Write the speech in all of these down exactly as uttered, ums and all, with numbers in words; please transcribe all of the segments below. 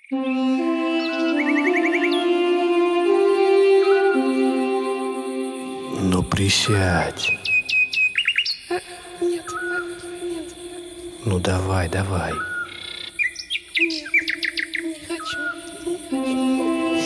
Ну присядь. А, нет, а, нет. Ну давай, давай. Нет, не хочу, не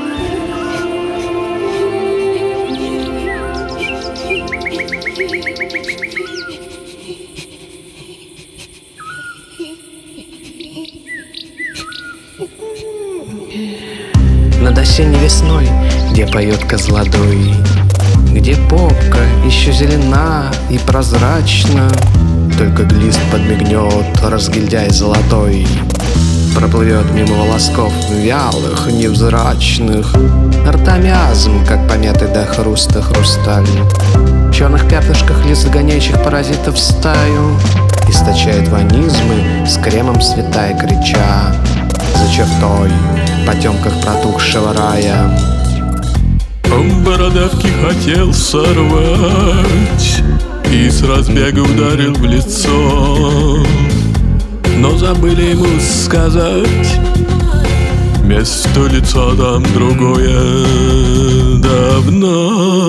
Над осенней весной, где поет козлодой, где попка еще зелена и прозрачна, только глист подмигнет, разгильдяй золотой, проплывет мимо волосков вялых, невзрачных, артомиазм, как помятый до хруста хрусталь. В черных пятнышках лиц гоняющих паразитов в стаю источает ванизмы с кремом святая крича за чертой потемках протухшего рая. Он бородавки хотел сорвать и с разбега ударил в лицо, но забыли ему сказать: вместо лица там другое давно.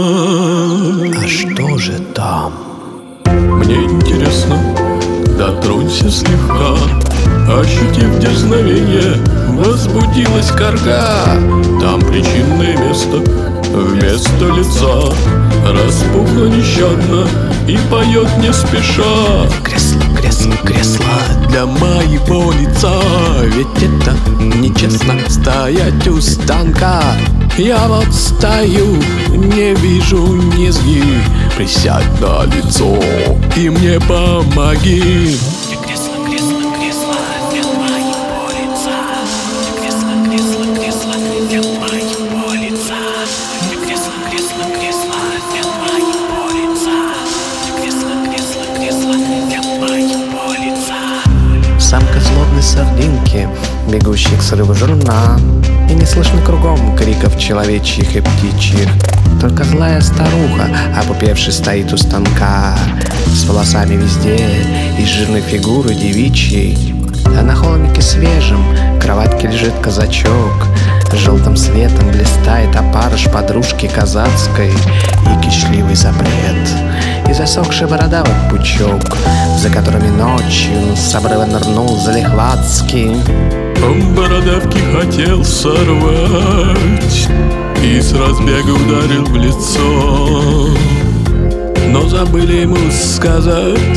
А что же там? Мне интересно, дотронься слегка, ощутив дерзновение, возбудилась карга. Там причинное место вместо лица распухло нещадно и поет не спеша. Кресло, кресло, кресло Для моего лица, ведь это нечестно стоять у станка. Я вот стою, не вижу низги, присядь на лицо и мне помоги. Кресло, кресло, кресло для моего лица. Кресло, кресло, кресло для моего лица. Кресло, кресло, кресло для моего лица. Кресло, кресло, кресло для моего лица. Самка злобной сардинки, бегущих с рыбы журна, и не слышно кругом криков человечьих и птичьих. Только злая старуха, опупевши, стоит у станка, с волосами везде и жирной фигурой девичьей. А на холмике свежем кроватке лежит казачок, желтым светом блистает опарыш подружки казацкой и кичливый запрет, и засохший бородавок пучок, за которыми ночью с обрыва нырнул Залихватский. Он бородавки хотел сорвать и с разбега ударил в лицо, но забыли ему сказать: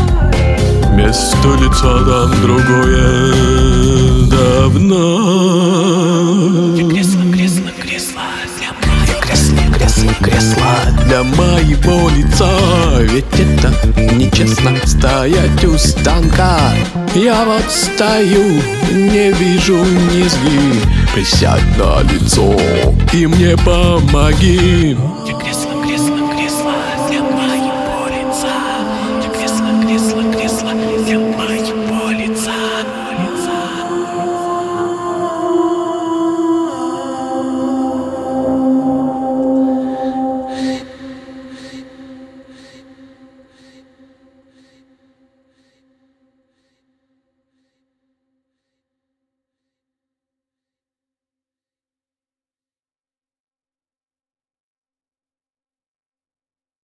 вместо лица там другое давно. Кресло, кресло, кресло для моего Кресло, кресло, кресло Для моего лица, ведь это нечестно стоять у станка. Я вот стою, не вижу низги, присядь на лицо и мне помоги. кресло.